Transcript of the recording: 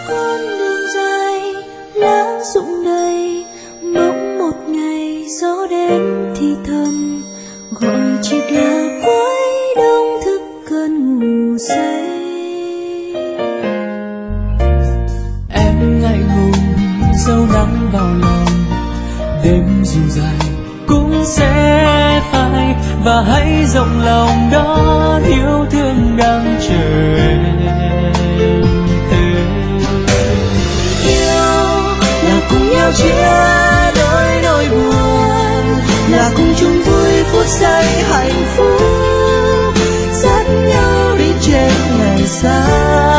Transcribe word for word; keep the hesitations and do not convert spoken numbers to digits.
con đường dài lá rụng đầy, bỗng một ngày gió đến thì thầm gọi chỉ là cuối đông thức cơn ngủ say. Em ngại ngùng giấu nắng vào lòng, đêm dù dài cũng sẽ phai, và hãy rộng lòng đón yêu thương đang chờ em. Yêu là cùng nhau chia đôi nỗi buồn, là cùng chung vui phút giây hạnh phúc, dắt nhau đi trên ngày xa.